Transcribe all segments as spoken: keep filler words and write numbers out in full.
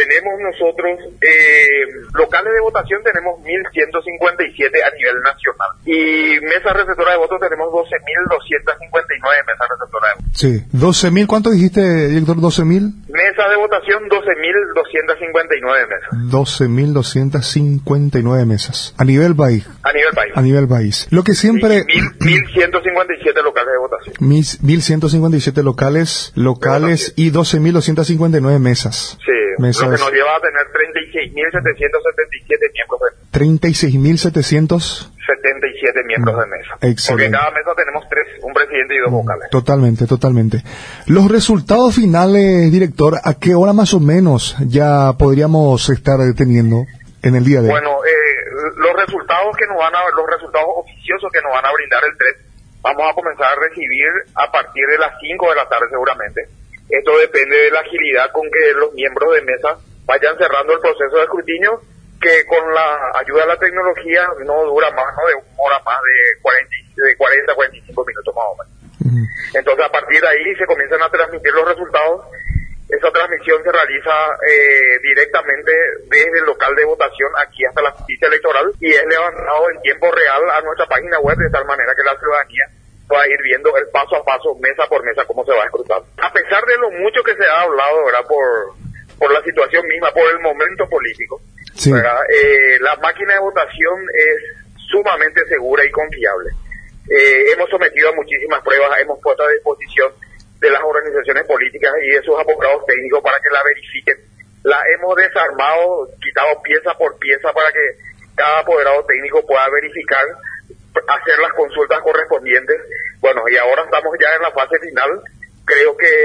tenemos nosotros eh, locales de votación, tenemos mil ciento cincuenta y siete a nivel nacional. Y mesas receptoras de votos tenemos doce mil doscientas cincuenta y nueve mesas receptoras de votos. Sí, doce mil, ¿cuánto dijiste, director? ¿doce mil? Mesas de votación, doce mil doscientas cincuenta y nueve mesas. doce mil doscientas cincuenta y nueve mesas. A nivel país. A nivel país. A nivel país. Lo que siempre... Sí, mil ciento cincuenta y siete locales de votación. mil ciento cincuenta y siete locales, locales y doce mil doscientas cincuenta y nueve mesas. Sí, mesas. Lo que nos lleva a tener treinta y seis mil setecientos setenta y siete miembros de treinta y seis mil setecientos setenta y siete miembros de mesa. Excelente. Porque en cada mesa tenemos tres, un presidente y dos vocales. Totalmente, totalmente. Los resultados finales, director, ¿a qué hora más o menos ya podríamos estar teniendo en el día de hoy? Bueno, eh, los resultados que nos van a, los resultados oficiosos que nos van a brindar el tres, vamos a comenzar a recibir a partir de las cinco de la tarde seguramente. Esto depende de la agilidad con que los miembros de mesa vayan cerrando el proceso de escrutinio, que con la ayuda de la tecnología no dura más, no de una hora más, de cuarenta a cuarenta y cinco minutos más o menos. Uh-huh. Entonces a partir de ahí se comienzan a transmitir los resultados. Esa transmisión se realiza eh, directamente desde el local de votación aquí hasta la justicia electoral y es levantado en tiempo real a nuestra página web de tal manera que la ciudadanía pueda ir viendo el paso a paso, mesa por mesa, cómo se va a escrutar. A pesar de lo mucho que se ha hablado, ¿verdad?, por, por la situación misma, por el momento político, sí. ¿verdad? Eh, la máquina de votación es sumamente segura y confiable. Eh, hemos sometido a muchísimas pruebas, hemos puesto a disposición de las organizaciones políticas y de sus abogados técnicos para que la verifiquen. La hemos desarmado, quitado pieza por pieza para que cada apoderado técnico pueda verificar, hacer las consultas correspondientes. Bueno, y ahora estamos ya en la fase final. Creo que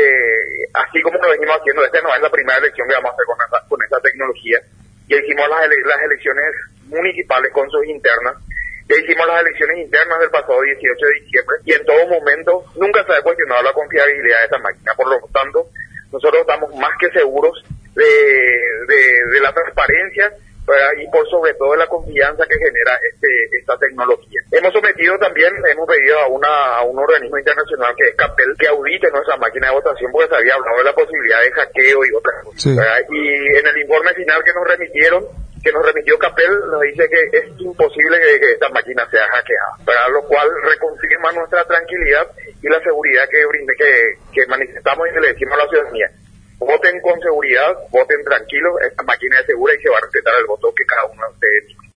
así como lo venimos haciendo, esta no es la primera elección que vamos a hacer con esa, con esa tecnología. Ya hicimos las, ele- las elecciones municipales con sus internas, ya hicimos las elecciones internas del pasado dieciocho de diciembre y en todo momento nunca se ha cuestionado la confiabilidad de esta máquina. Por lo tanto, nosotros estamos más que seguros de, de, de la transparencia, ¿verdad?, y por sobre todo de la confianza que genera este, esta tecnología. Hemos sometido también, hemos pedido a, una, a un organismo internacional que es CAPEL que audite nuestra máquina de votación porque se había hablado de la posibilidad de hackeo y otras cosas. Sí. Y en el informe final que nos remitieron, que nos remitió CAPEL, nos dice que es imposible que, que esta máquina sea hackeada, para lo cual reconfirma nuestra tranquilidad y la seguridad que brinde, que, que manifestamos y que le decimos a la ciudadanía. Voten con seguridad, voten tranquilos, esta máquina es segura y se va a respetar el voto que cada uno de ustedes